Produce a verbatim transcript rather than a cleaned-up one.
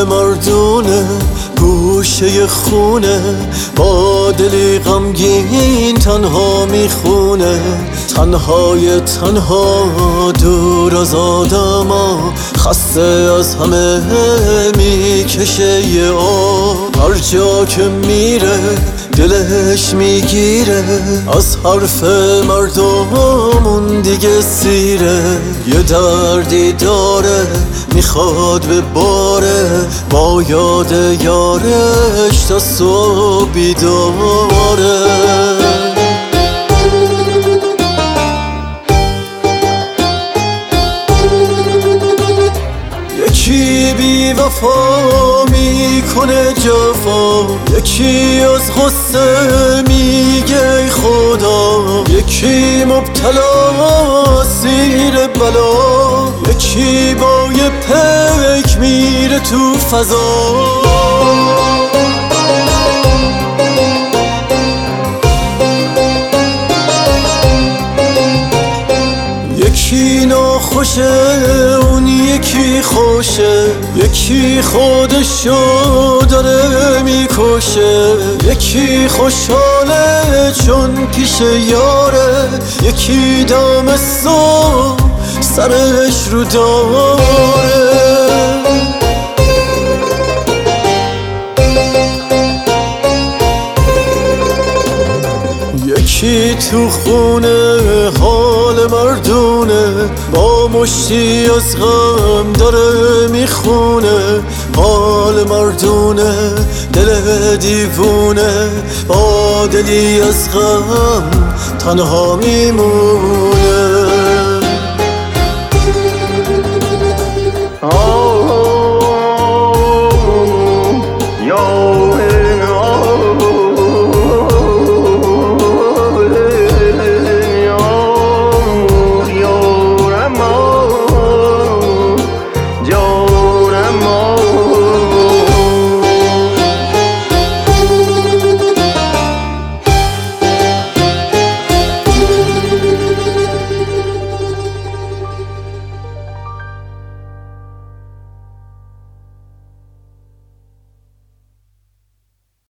حال مردونه گوشه خونه با دلی غمگین تنها میخونه، تنهای تنها دور از آدما، خسته از همه میکشه یه آب. هر جا که میره دلش میگیره، از حرف مردمون دیگه سیره. یه دردی داره میخواد به باره، با یاد یارش تا صبح بیداره. یکی بی وفا میکنه جفا، یکی از غصه میگه ای خدا، یکی مبتلا زیر بلا، یکی با یه پیک میره تو فضا. یکی ناخوشه اون یکی خوشه، یکی خودشو داره میکشه، یکی خوشحاله چون پیش یاره، یکی دم صبح سرش رو داره. یکی تو خونه حال مردونه، با مشتی از غم داره میخونه. حال مردونه دل دیوونه، با دلی از غم تنها میمونه.